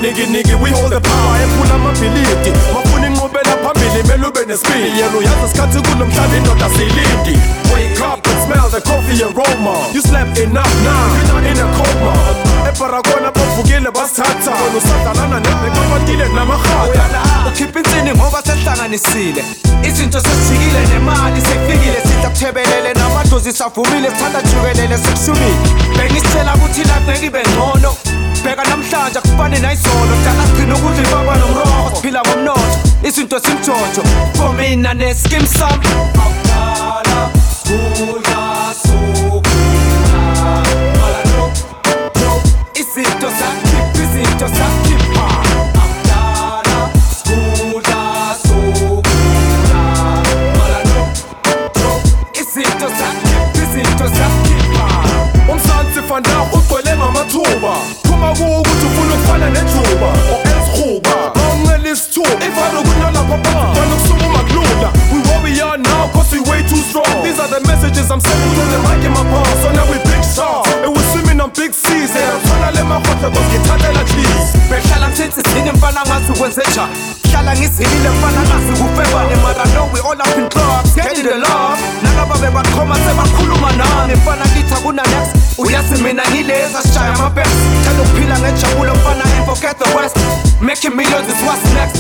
nigi we hold the power ephula amabhilidi mafuna inqubela phambili mele ube nespeed yena uyazi isikhathi kunomhlaba indoda silindi wake up and smell the coffee aroma you slept enough now you're not in a coma ebarakona bavukile basithatha usadalana nebekabatile namahata ukhipha insini ngoba sehlanganisile izinto sesijikile nemali sefikile sitakuthebelele namadlozi savumile sithanda jukelele sekushumile bengisitshela ukuthi la ngeke ibe ngcono bheka namhlanje akufani nayizolo dala sigcina ukudla ibaba nomroho siphila ngomnotho izinto simjojo for mina neskim sam awudala kudla sokudla malano izinto sakhipha izinto sakhipha awudala kudla sokudla malano izinto sakhipha izinto sakhipha umsansi fanda ugcwele ngamathuba ukuthi ufuna ukufana nethuba o-eshuba awungcela isithuba ivalo kunalapha bafana ukusukuma kulula we where we are now cause we way too strong these are the messages I'm sending to the mic in my palm so now we big stars and we're swimming on big seas and I'm trying to let my heart cause ngithathela cheese behlala mthethe sine mfana ngathi ukwenzenja hlala ngizilile mfana ngathi kufebane mara no we all up in clubs getting the love nalaba bebakhoma sebakhuluma nami mfana lithi akuna next uyazi mina ngileza shaya my best thanda ukuphila ngejabulo mfana and forget the rest making millions is what's next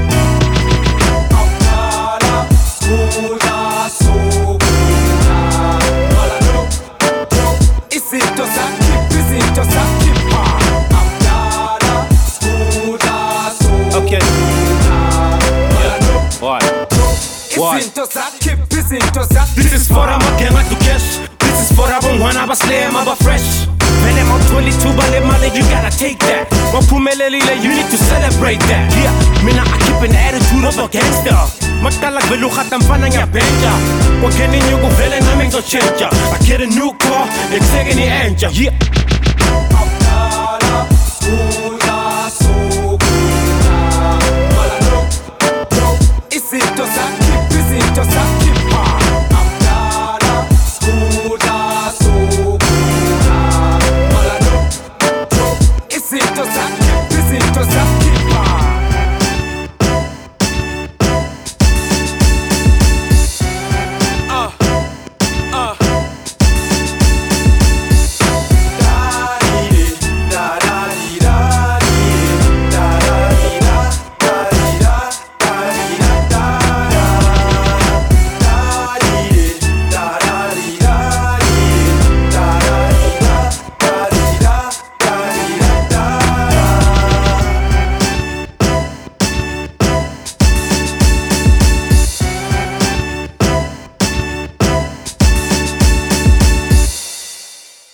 awudala kudla sokudla malano izinto sakhipha izinto sakhipha awudala kudla sokudla okay malano izinto sakhipha izinto sakhipha this is for amagenga to cash this is for abongwana abaslam abafresh Vele mo-22 bale mali, you gotta take that Mophumelelile, you need to celebrate that Yeah, mina I keep an attitude of a gangster Makala vele ukhata mfana ngiyabenja Kwakheni nyuku vele nami ngizochenja I get a new car, ekseke ni entsha Yeah awudala kudla sokudla malano izinto sakhipha izinto sakhipha